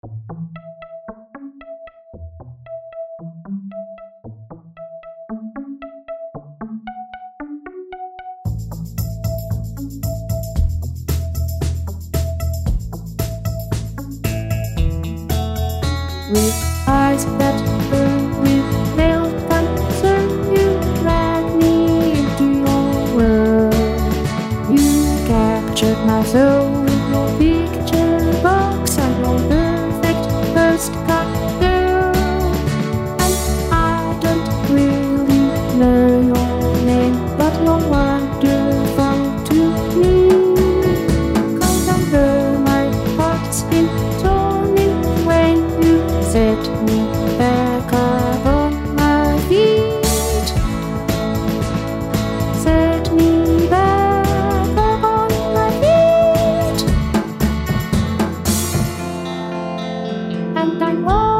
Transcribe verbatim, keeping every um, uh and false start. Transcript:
With eyes that burn with pale concern, you drag me into your world. You captured my soul with your picture box and your perfect postcard girl. And I don't really know your name, but you're wonderful to me. Come over my heart's been torn in when you set me back up on my feet. Set me back up on my feet. And I'm